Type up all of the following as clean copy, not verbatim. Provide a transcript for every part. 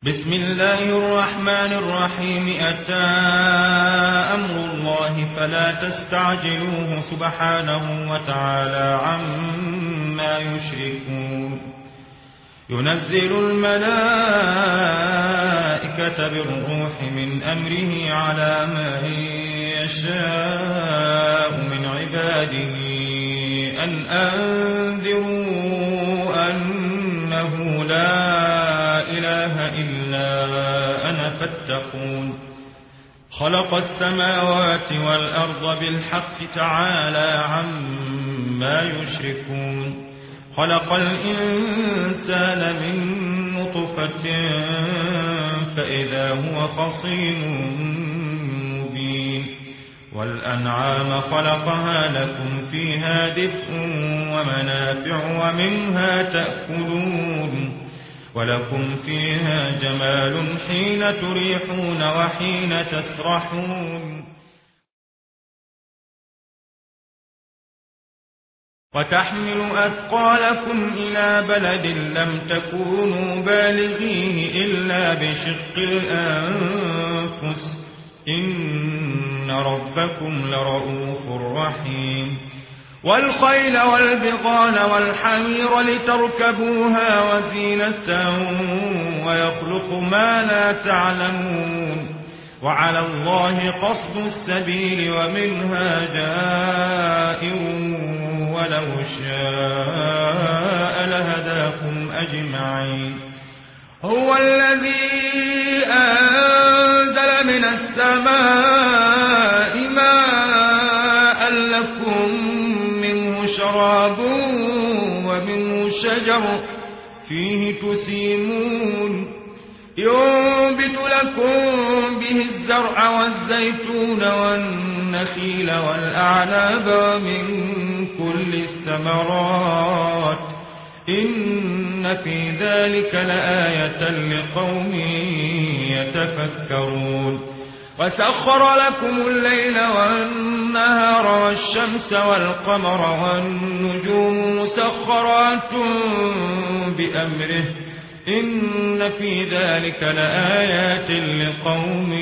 بسم الله الرحمن الرحيم. أتى أمر الله فلا تستعجلوه سبحانه وتعالى عما يشركون. ينزل الملائكة بالروح من أمره على من يشاء من عباده أن أنذروا أنه لا إله إلا أنا فاتقون. خلق السماوات والأرض بالحق تعالى عما يشركون. خلق الإنسان من نطفة فإذا هو خصيم مبين. والأنعام خلقها لكم فيها دفء ومنافع ومنها تأكلون ولكم فيها جمال حين تريحون وحين تسرحون. وتحمل أثقالكم إلى بلد لم تكونوا بالغيه إلا بشق الأنفس إن ربكم لرؤوف رحيم. والخيل والبغال والحمير لتركبوها وزينة ويخلق ما لا تعلمون. وعلى الله قصد السبيل ومنها جائر ولو شاء لهداكم أجمعين. هو الذي أنزل من السماء ماء لكم منه شراب ومنه شجر فيه تسيمون. ينبت لكم به الزرع والزيتون والنخيل والأعناب ومن كل الثمرات إن في ذلك لآية لقوم يتفكرون. وسخر لكم الليل والنهار والشمس والقمر والنجوم مسخرات بأمره إن في ذلك لآيات لقوم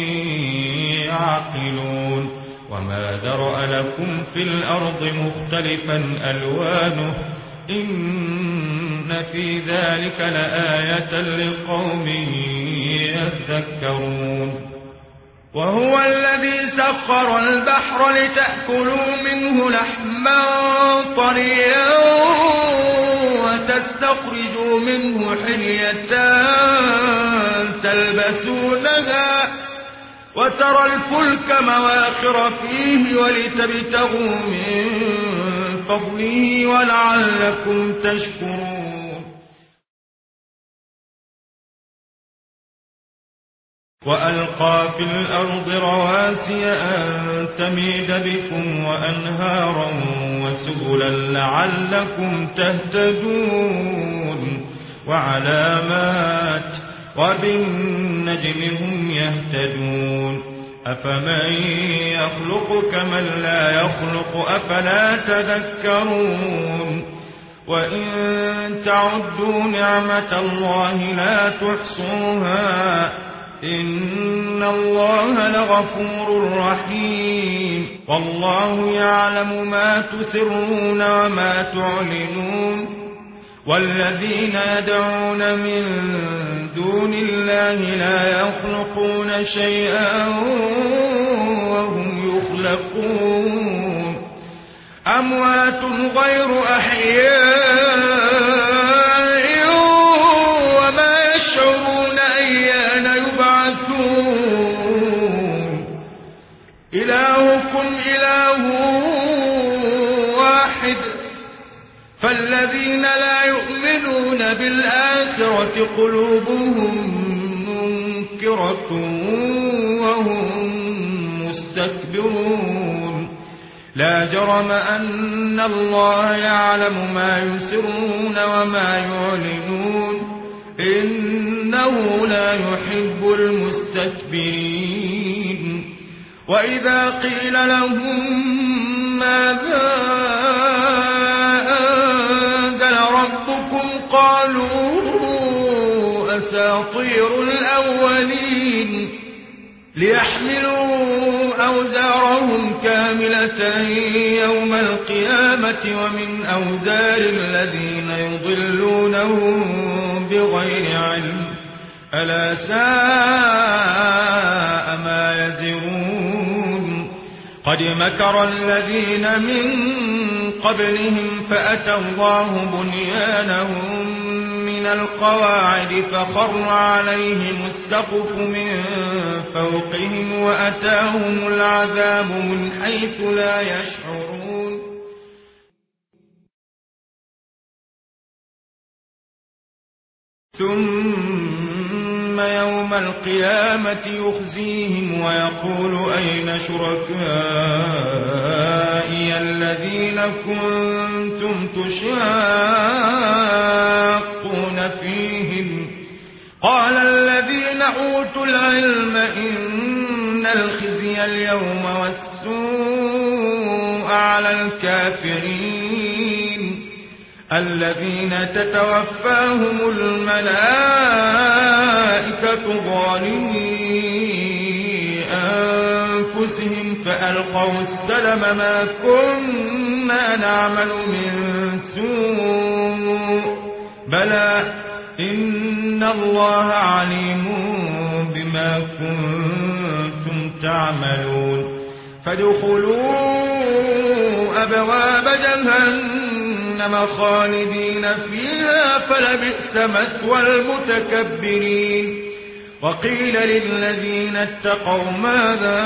يعقلون. وما ذرأ لكم في الأرض مختلفا ألوانه إن في ذلك لآية لقوم يذكرون. وهو الذي سخر البحر لتأكلوا منه لحما طريا وتستخرجوا منه حلية تلبسونها وترى الفلك مواخر فيه ولتبتغوا من فضله ولعلكم تشكرون. وألقى في الأرض رواسي أن تميد بكم وأنهارا وسبلا لعلكم تهتدون. وعلامات وبالنجم هم يهتدون. أفمن يخلق كمن لا يخلق أفلا تذكرون. وإن تعدوا نعمة الله لا تحصوها إن الله لغفور رحيم. والله يعلم ما تسرون وما تعلنون. والذين يدعون من دون الله لا يخلقون شيئا وهم يخلقون. أموات غير أحياء وما يشعرون أيان يبعثون. إلهكم إله واحد فالذين لا يؤمنون بالآخرة قلوبهم منكرة وهم مستكبرون. لا جرم أن الله يعلم ما يسرون وما يعلنون إنه لا يحب المستكبرين. وإذا قيل لهم ماذا أنزل ربكم قالوا أساطير الأولين ليحملوا أوزارهم كاملة يوم القيامة ومن أوزار الذين يضلونهم بغير علم ألا ساء ما يزرون قد مكر الذين من قبلهم فأتى الله بنيانهم من القواعد فخر عليهم السقف من فوقهم وأتاهم العذاب من حيث لا يشعرون ثم يوم القيامة يخزيهم ويقول أين شركائي الذين كنتم تشاقون فيهم قال الذين أوتوا العلم إن الخزي اليوم والسوء على الكافرين الذين تتوفاهم الملائكة ظالمي أنفسهم فألقوا السلم ما كنا نعمل من سوء بلى إن الله عليم بما كنتم تعملون فادخلوا أبواب جهنم خالدين فيها فلبئس مثوى المتكبرين وقيل للذين اتقوا ماذا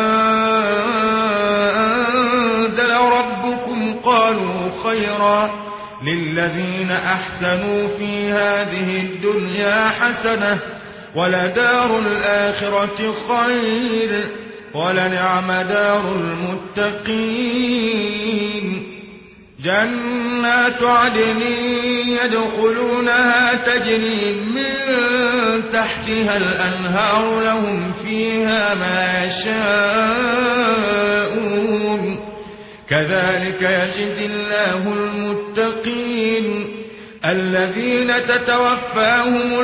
أنزل ربكم قالوا خيرا للذين أحسنوا في هذه الدنيا حسنة ولدار الآخرة خير ولنعم دار المتقين جنات عدن يدخلونها تجري من تحتها الأنهار لهم فيها ما يشاءون كذلك يجزي الله المتقين الذين تتوفاهم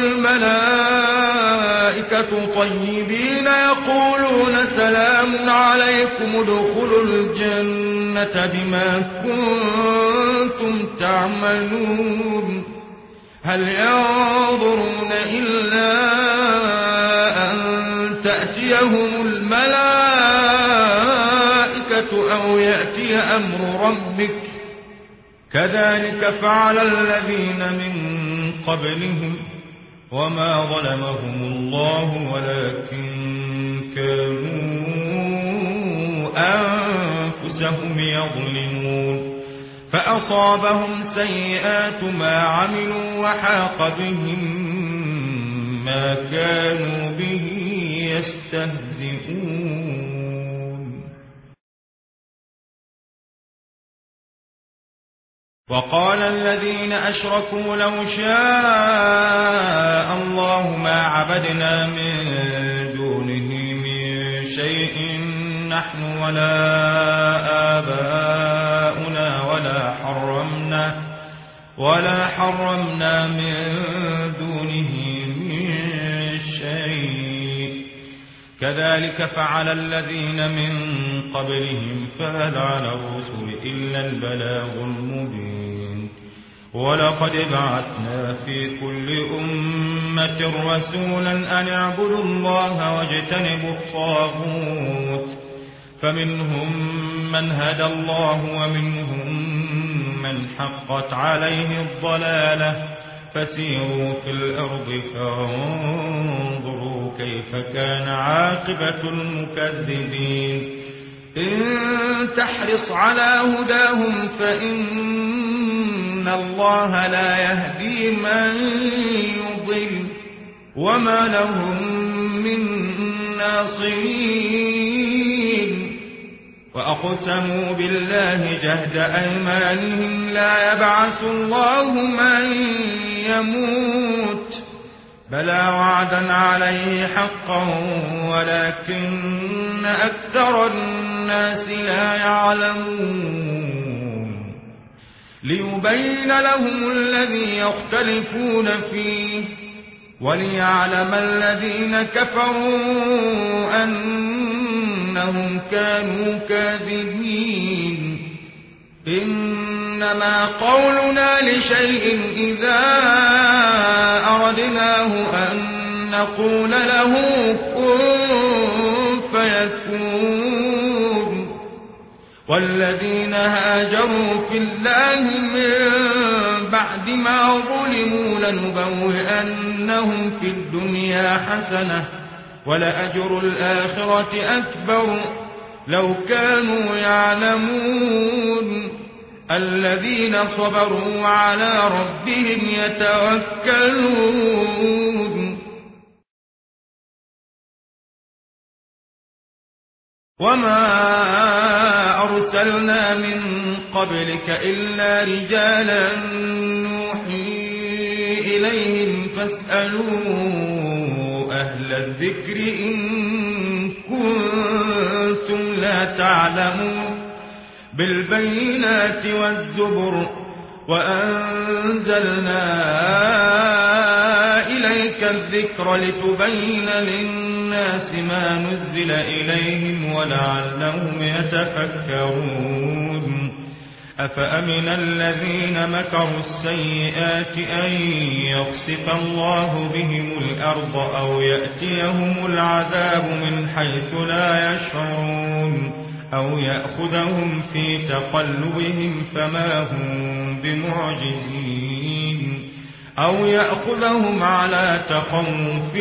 الملائكة طيبين يقولون سلام عليكم ادخلوا الجنة بما كنتم تعملون هل ينظرون إلا أن تأتيهم الملائكة أو يأتي أمر ربك كذلك فعل الذين من قبلهم وما ظلمهم الله ولكن كانوا أنفسهم يظلمون فأصابهم سيئات ما عملوا وحاق بهم ما كانوا به يستهزئون وقال الذين أشركوا لو شاء الله ما عبدنا من دونه من شيء نحن ولا آباؤنا ولا حرمنا من دونه من شيء كذلك فعل الذين من قبلهم فهل على الرسل إلا البلاغ المبين ولقد بعثنا في كل أمة رسولا أن اعبدوا الله واجتنبوا الطاغوت فمنهم من هدى الله ومنهم من حقت عليه الضلالة فسيروا في الأرض فانظروا كيف كان عاقبة المكذبين إن تحرص على هداهم فإن الله لا يهدي من يضل وما لهم من ناصرين وأقسموا بالله جهد أيمانهم لا يبعث الله من يموت بلى وعدا عليه حقا ولكن أكثر الناس لا يعلمون ليبين لهم الذي يختلفون فيه وليعلم الذين كفروا أنهم كانوا كاذبين إنما قولنا لشيء إذا أردناه أن نقول له كن فيكون والذين هاجروا في الله من بعد ما ظلموا لنبوئنهم في الدنيا حسنة ولأجر الآخرة أكبر لو كانوا يعلمون الذين صبروا على ربهم يتوكلون وما أرسلنا من قبلك إلا رجالا نوحي إليهم فاسألوا أهل الذكر إن كنتم لا تعلمون بالبينات والزبر وأنزلنا إليك الذكر لتبين للناس ما نزل إليهم ولعلهم يتفكرون أفأمن الذين مكروا السيئات أن يخسف الله بهم الأرض أو يأتيهم العذاب من حيث لا يشعرون أو يأخذهم في تقلبهم فما هم بمعجزين أو يأخذهم على تخوف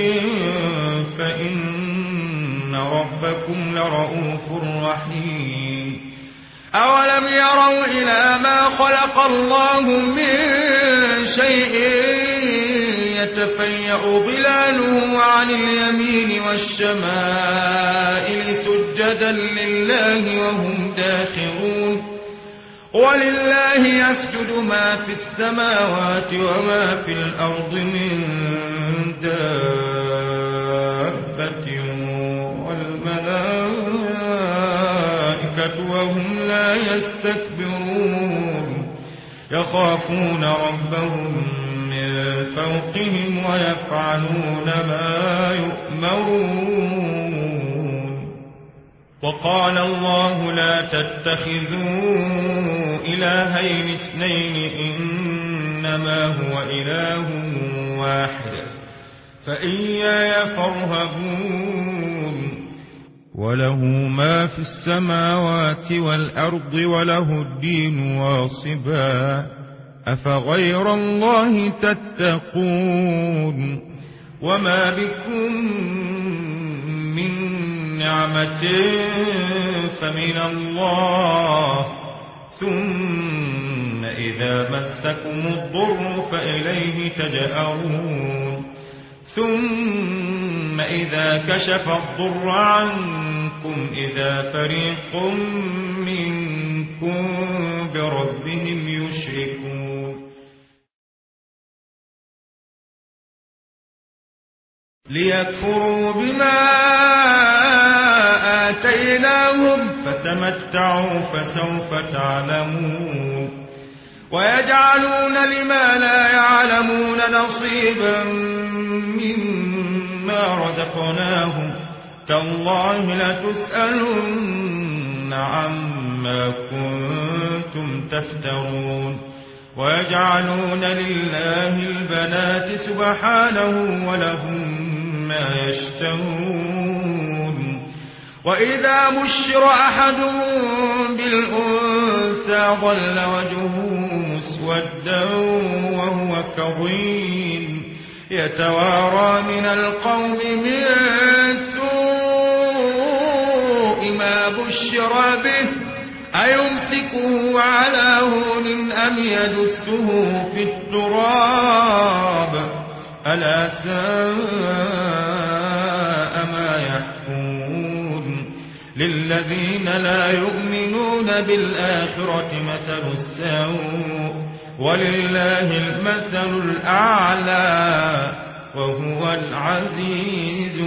فإن ربكم لرؤوف رحيم أولم يروا إلى ما خلق الله من شيء يتفيأ ظلاله عن اليمين والشمائل سجدا لله وهم داخرون ولله يسجد ما في السماوات وما في الأرض من دابة والملائكة وهم لا يستكبرون يخافون ربهم من فوقهم ويفعلون ما يؤمرون وقال الله لا تتخذوا إلهين اثنين إنما هو إله واحد فإياي فارهبون وله ما في السماوات والأرض وله الدين واصبا أفغير الله تتقون وما بكم من نعمة فمن الله ثم إذا مسكم الضر فإليه تجأرون ثم إذا كشف الضر عنكم إذا فريق منكم بربهم يشركون ليكفروا بما آتيناهم فتمتعوا فسوف تعلمون ويجعلون لما لا يعلمون نصيبا مما رزقناهم تالله لتسألن عما كنتم تفترون ويجعلون لله البنات سبحانه ولهم ما يشتهون وإذا بشر أحدهم بالأنثى ظل وجهه مسودا وهو كظيم يتوارى من القوم من سوء ما بشر به أيمسكه على هون أم يدسه في التراب ألا ساء ما يحكمون للذين لا يؤمنون بالآخرة مثل السوء ولله المثل الأعلى وهو العزيز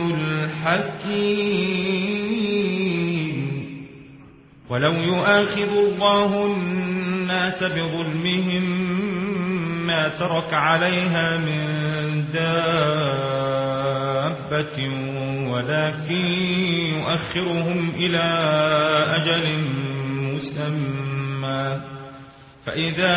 الحكيم ولو يؤاخذ الله الناس بظلمهم ما ترك عليها من دابة ولكن يؤخرهم إلى أجل مسمى فإذا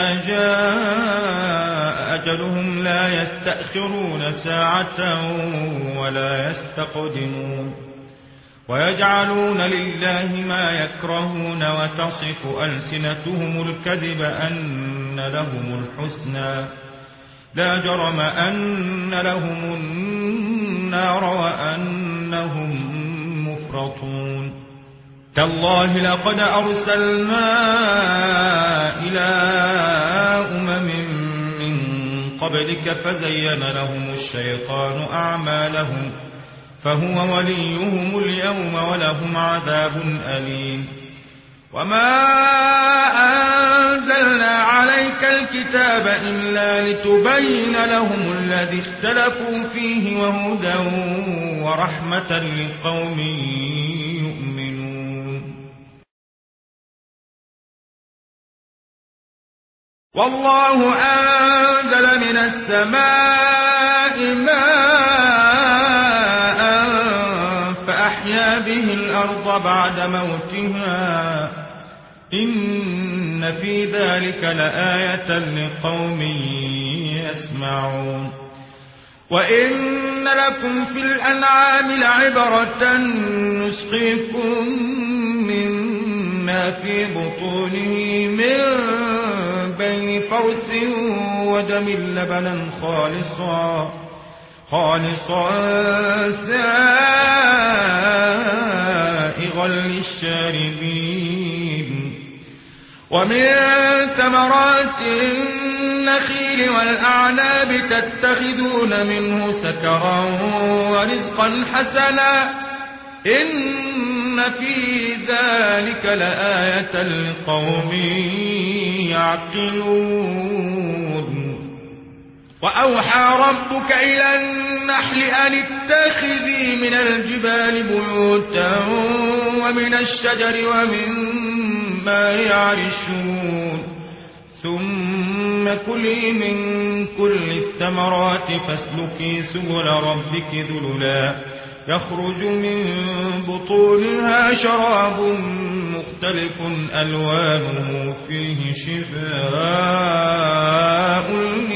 جاء أجلهم لا يستأخرون ساعة ولا يستقدمون ويجعلون لله ما يكرهون وتصف ألسنتهم الكذب أن لهم الحسنى لا جرم أن لهم النار وأنهم مفرطون تالله لقد أرسلنا إلى أمم من قبلك فزين لهم الشيطان أعمالهم فهو وليهم اليوم ولهم عذاب أليم وما أنزلنا عليك الكتاب إلا لتبين لهم الذي اختلفوا فيه وهدى ورحمة لقوم يؤمنون والله أنزل من السماء ماء فأحيا به الأرض بعد موتها إن في ذلك لآية لقوم يسمعون وإن لكم في الأنعام لعبرة نسقيكم مما في بطونه من بين فرث ودم لبنا خالصا سائغا للشاربين ومن ثمرات النخيل والأعناب تتخذون منه سكرا ورزقا حسنا إن في ذلك لآية لقوم يعقلون وأوحى ربك إلى النحل أن اتخذي من الجبال بيوتا ومن الشجر ومما يعرشون ثم كلي من كل الثمرات فاسلكي سبل ربك ذللا يخرج من بطونها شراب مختلف ألوانه فيه شفاء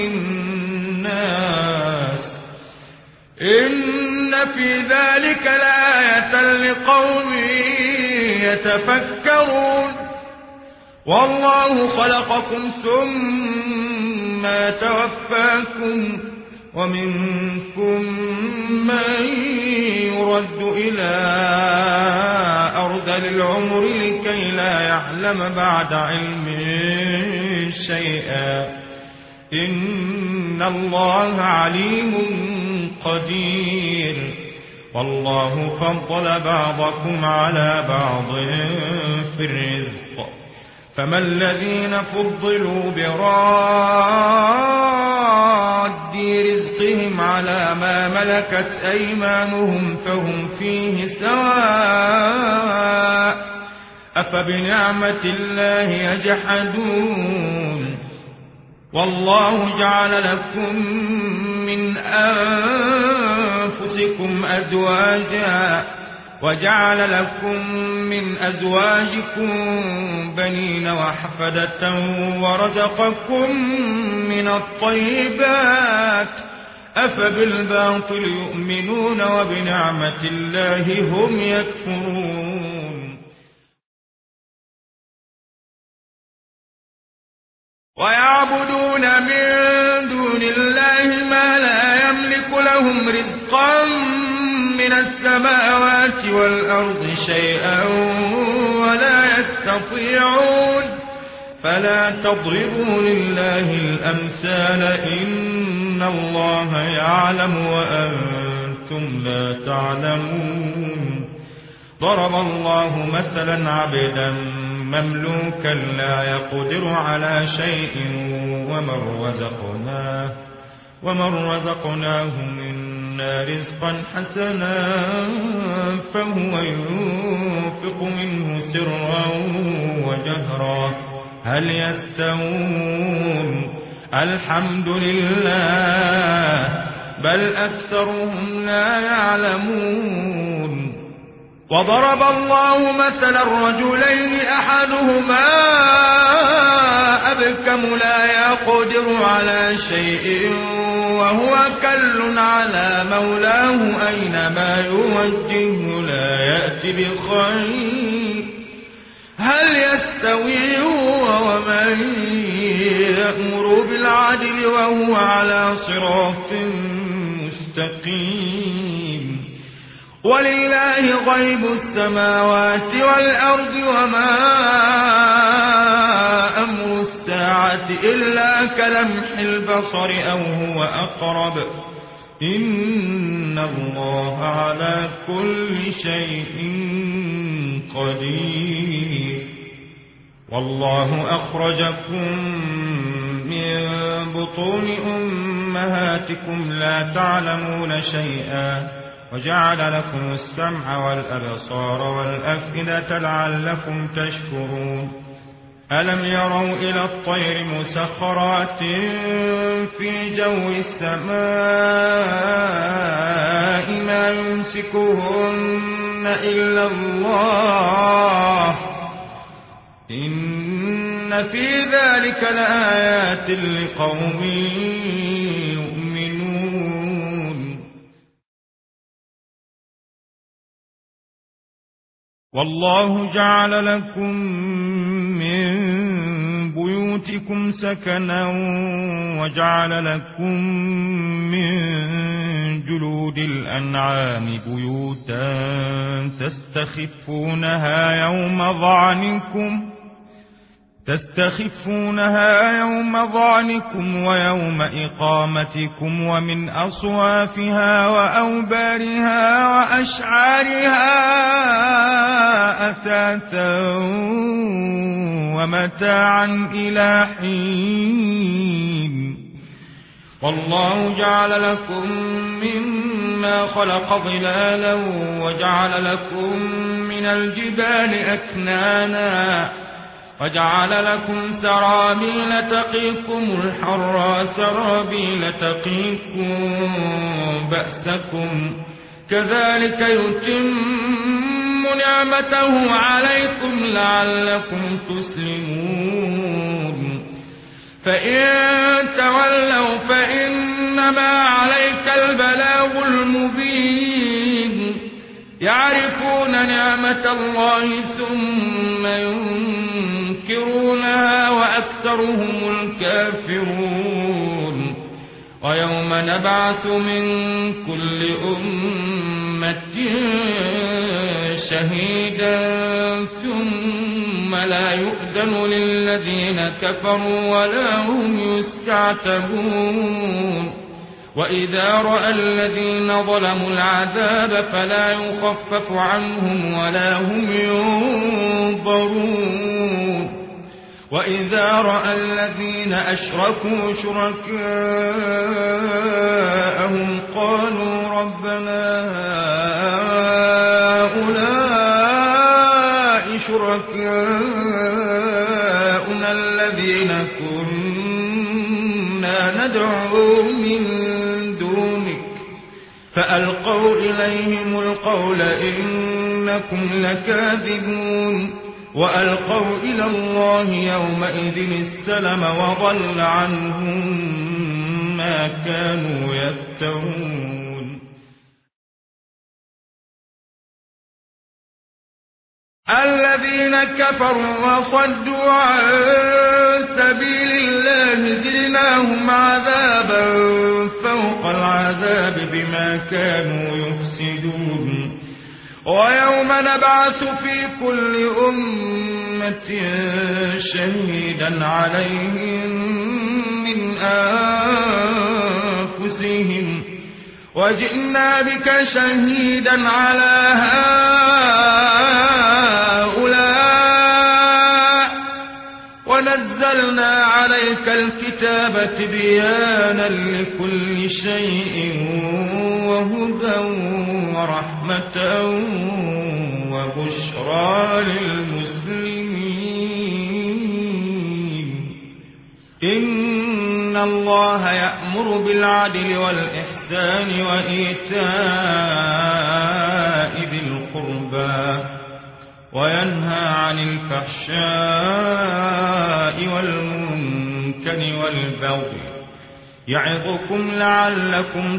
للناس إن في ذلك لآية لقوم يتفكرون والله خلقكم ثم توفاكم ومنكم من يرد إلى أرذل العمر لكي لا يعلم بعد علم شيئا إن الله عليم قدير والله فضل بعضكم على بعض في الرزق فما الذين فضلوا براد رزقهم على ما ملكت أيمانهم فهم فيه سواء أفبنعمة الله يجحدون والله جعل لكم من أنفسكم أزواجا وجعل لكم من أزواجكم بنين وحفدة ورزقكم من الطيبات أفبالباطل يؤمنون وبنعمة الله هم يكفرون ويعبدون من دون الله ما لا يملك لهم رزقا من السماوات والأرض شيئا ولا يستطيعون فلا تضربوا لله الأمثال إن الله يعلم وأنتم لا تعلمون ضرب الله مثلا عبدا مملوكا لا يقدر على شيء ومن رزقناه منا رزقا حسنا فهو ينفق منه سرا وجهرا هل يستوون الحمد لله بل أكثرهم لا يعلمون وضرب الله مثلا الرجلين أحدهما أبكم لا يقدر على شيء وهو كل على مولاه أينما يوجهه لا يأتي بخير هل يستوي هو ومن يأمر بالعدل وهو على صراط مستقيم ولله غيب السماوات والأرض وما أمر الساعة إلا كلمح البصر أو هو أقرب إن الله على كل شيء قدير والله أخرجكم من بطون أمهاتكم لا تعلمون شيئا وجعل لكم السمع والأبصار والأفئدة لعلكم تشكرون ألم يروا إلى الطير مسخرات في جو السماء ما يمسكهن إلا الله إن في ذلك لآيات لقوم يؤمنون والله جعل لكم من بيوتكم سكنا وجعل لكم من جلود الأنعام بيوتا تستخفونها يوم ظعنكم ويوم إقامتكم ومن أصوافها وأوبارها وأشعارها أثاثا ومتاعا إلى حين والله جعل لكم مما خلق ظلالا وجعل لكم من الجبال أكنانا وجعل لكم سرابيل تقيكم الحر سرابيل تقيكم بأسكم كذلك يتم نعمته عليكم لعلكم تسلمون فإن تولوا فإنما عليك البلاغ المبين يعرفون نعمة الله ثم ينكرونها وأكثرهم الكافرون ويوم نبعث من كل أمة شهيدا ثم لا يؤذن للذين كفروا ولا هم يستعتبون وإذا رأى الذين ظلموا العذاب فلا يخفف عنهم ولا هم ينظرون وإذا رأى الذين أشركوا شركاءهم قالوا ربنا هؤلاء شركاؤنا الذين كنا ندعو من دونك فألقوا إليهم القول إنكم لكاذبون وألقوا إلى الله يومئذ السلم وضل عنهم ما كانوا يفترون الذين كفروا وصدوا عن سبيل الله زدناهم عذابا فوق العذاب بما كانوا يفسدون ويوم نبعث في كل أمة شهيدا عليهم من أنفسهم وجئنا بك شهيدا على هؤلاء ونزلنا عليك الكتاب تبيانا لكل شيء وهدى ورحمة وبشرى للمسلمين إن الله يأمر بالعدل والإحسان والإحسان وإيتاء ذي القربى وينهى عن الفحشاء والمنكر والبغي يعظكم لعلكم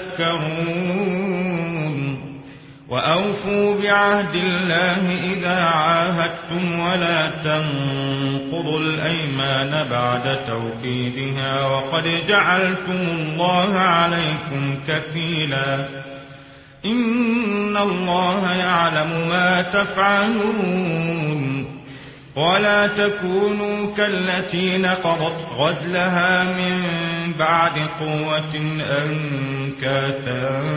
تذكرون وأوفوا بعهد الله إذا عاهدتم ولا تنقضوا الأيمان بعد توكيدها وقد جعلتم الله عليكم كفيلا إن الله يعلم ما تفعلون ولا تكونوا كالتي نقضت غزلها من بعد قوة أنكاثا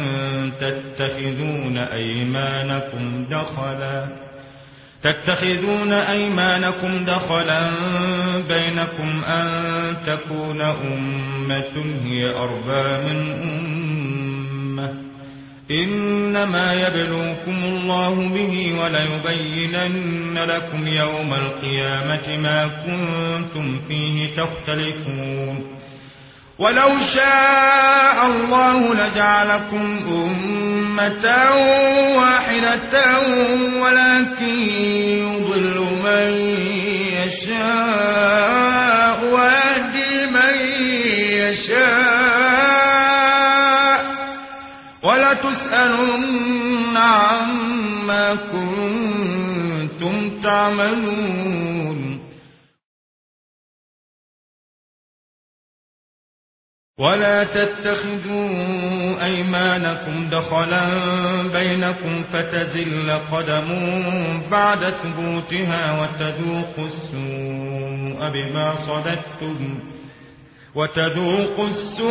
تتخذون أيمانكم دخلا بينكم أن تكون أمة هي أربى من أمة إنما يبلوكم الله به وليبينن لكم يوم القيامة ما كنتم فيه تختلفون ولو شاء الله لجعلكم أمة واحدة ولكن يضل من يشاء ويهدي من يشاء ولتسألن عما كنتم تعملون ولا تتخذوا أيمانكم دخلا بينكم فتزل قدم بعد ثبوتها وتذوقوا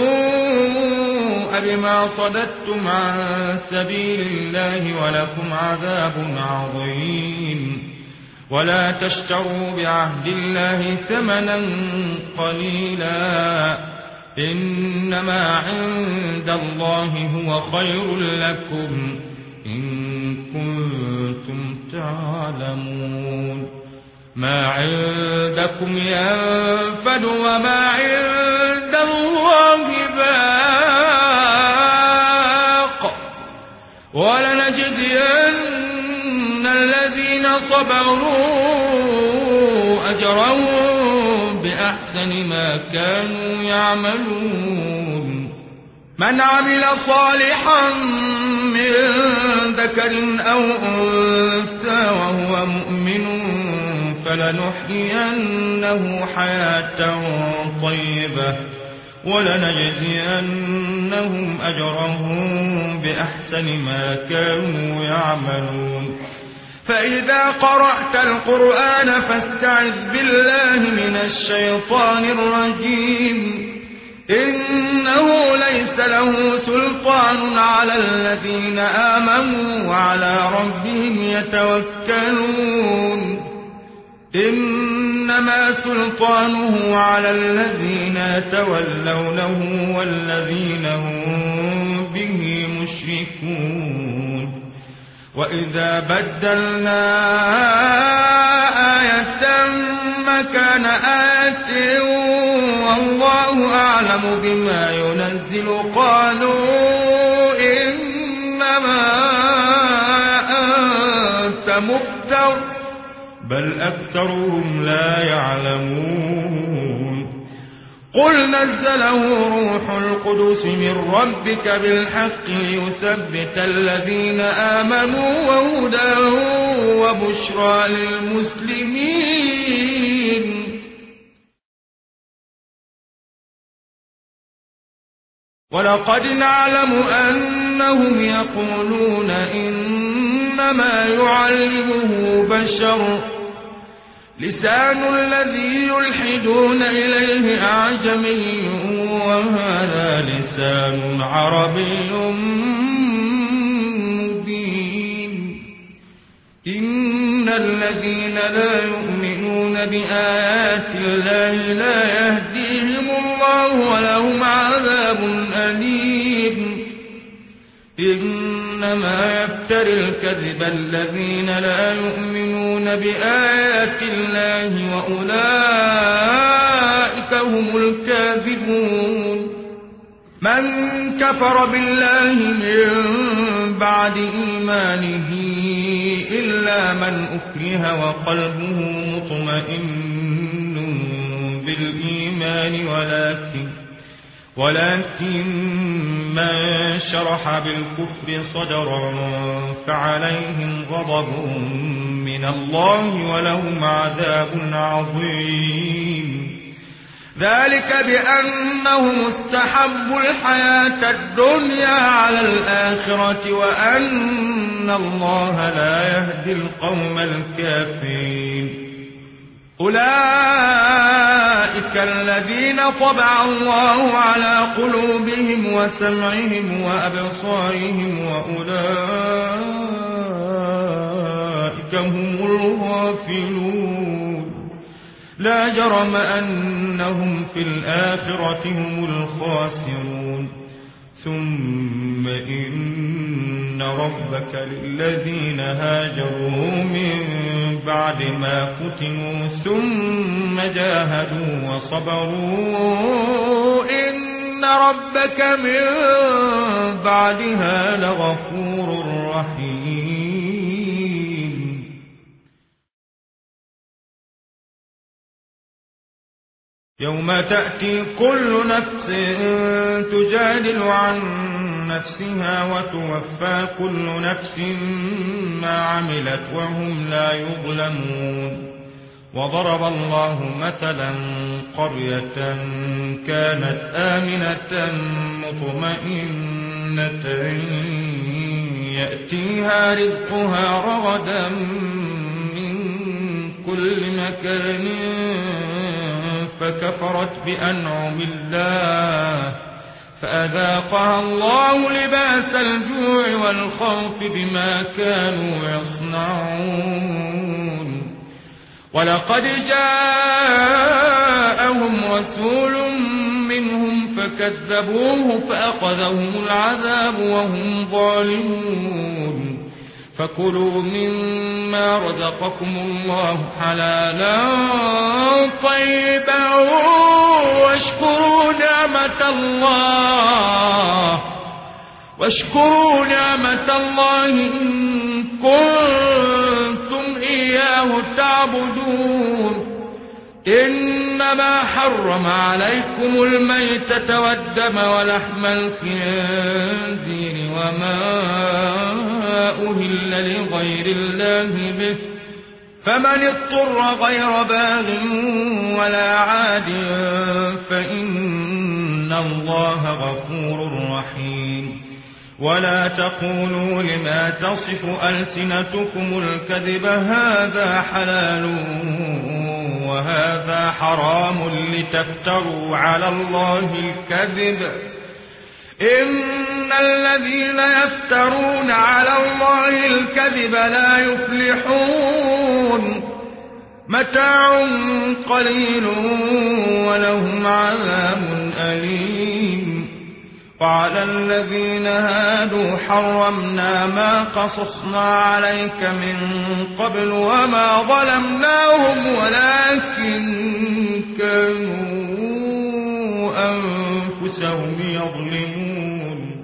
السوء بما صددتم عن سبيل الله ولكم عذاب عظيم ولا تشتروا بعهد الله ثمنا قليلا إنما عند الله هو خير لكم إن كنتم تعلمون ما عندكم ينفد وما عند الله باق ولنجزين الذين صبروا أجرهم بأحسن ما كانوا يعملون من عمل صالحا من ذكر أو أنثى وهو مؤمن فلنحيينه حياة طيبة ولنجزينهم أجرهم بأحسن ما كانوا يعملون فإذا قرأت القرآن فاستعذ بالله من الشيطان الرجيم إنه ليس له سلطان على الذين آمنوا وعلى ربهم يتوكلون إنما سلطانه على الذين يتولونه والذين هم به مشركون وإذا بدلنا آية مكان آية والله أعلم بما ينزل قالوا إنما أنت مفتر بل أكثرهم لا يعلمون قل نزله روح القدس من ربك بالحق ليثبت الذين آمنوا وهدى وبشرى للمسلمين ولقد نعلم أنهم يقولون إنما يعلمه بشر لسان الذي يلحدون إليه أعجمي وهذا لسان عربي مبين إن الذين لا يؤمنون بآيات الله لا يهديهم الله ولهم عذاب أليم إنما يفتري الكذب الذين لا يؤمنون بآيات الله وأولئك هم الكاذبون من كفر بالله من بعد إيمانه إلا من أكره وقلبه مطمئن بالإيمان ولكن من شرح بالكفر صدرا فعليهم غضب من الله ولهم عذاب عظيم. ذلك بأنهم استحبوا الحياة الدنيا على الآخرة وأن الله لا يهدي القوم الكافرين. أولئك الذين طبع الله على قلوبهم وسمعهم وأبصارهم وأولئك هم الغافلون. لا جرم أنهم في الآخرة هم الخاسرون. ثم إن ربك للذين هاجروا من بعد ما فتنوا ثم جاهدوا وصبروا إن ربك من بعدها لغفور رحيم. يوم تأتي كل نفس تجادل عن نفسها وتوفى كل نفس ما عملت وهم لا يظلمون. وضرب الله مثلا قرية كانت آمنة مطمئنة يأتيها رزقها رغدا من كل مكان فكفرت بأنعم الله فأذاقها الله لباس الجوع والخوف بما كانوا يصنعون. ولقد جاءهم رسول منهم فكذبوه فأخذهم العذاب وهم ظالمون. فكلوا مما رزقكم الله حلالا طيبا واشكروا نعمة الله إن كنتم إياه تعبدون. إنما حرم عليكم الميتة والدم ولحم الخنزير وما أهل لغير الله به فمن اضطر غير باغ ولا عاد فإن الله غفور رحيم. ولا تقولوا لما تصف ألسنتكم الكذب هذا حلال وهذا حرام لتفتروا على الله الكذب. إن الذين يفترون على الله الكذب لا يفلحون. متاع قليل ولهم عذاب أليم. وعلى الذين هادوا حرمنا ما قصصنا عليك من قبل وما ظلمناهم ولكن كانوا أنفسهم يظلمون.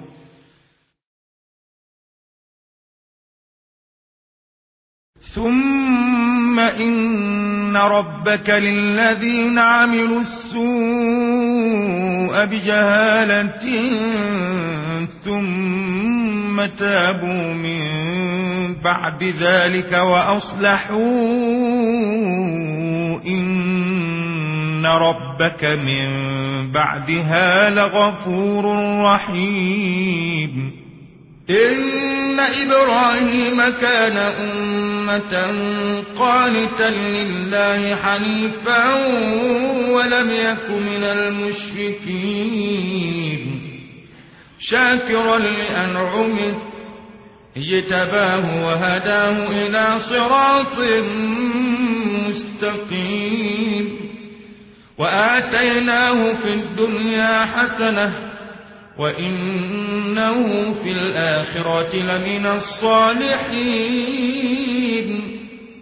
ثم إن ربك للذين عملوا السوء بجهالة ثم تابوا من بعد ذلك وأصلحوا إن ربك من بعدها لغفور رحيم. إن إبراهيم كان أمة قانتا لله حنيفا ولم يك من المشركين شاكرا لأنعمه اجتباه وهداه إلى صراط مستقيم. وآتيناه في الدنيا حسنة وإنه في الآخرة لمن الصالحين.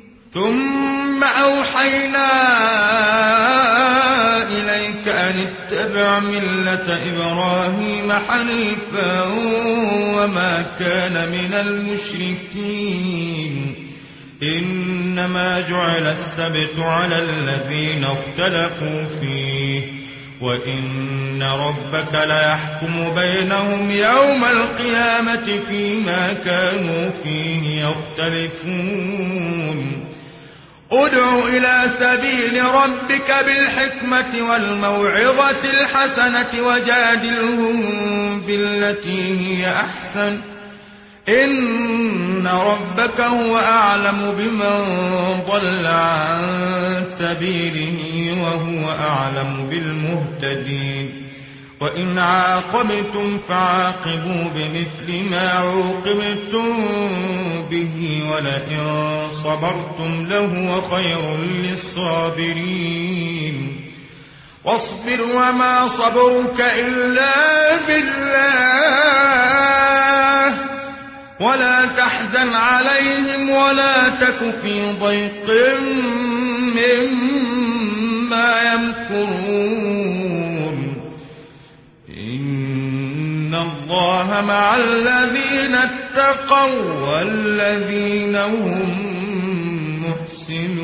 ثم أوحينا إليك أن واتبع ملة إبراهيم حنيفا وما كان من المشركين إنما جعل السبت على الذين اختلفوا فيه وإن ربك ليحكم بينهم يوم القيامة فيما كانوا فيه يختلفون ادع إلى سبيل ربك بالحكمة والموعظة الحسنة وجادلهم بالتي هي أحسن إن ربك هو أعلم بمن ضل عن سبيله وهو أعلم بالمهتدين وإن عاقبتم فعاقبوا بمثل ما عوقبتم به ولئن صبرتم لهو خير للصابرين واصبر وما صبرك إلا بالله ولا تحزن عليهم ولا تك في ضيق مما يمكرون إن الله مع الذين اتقوا والذين هم محسنون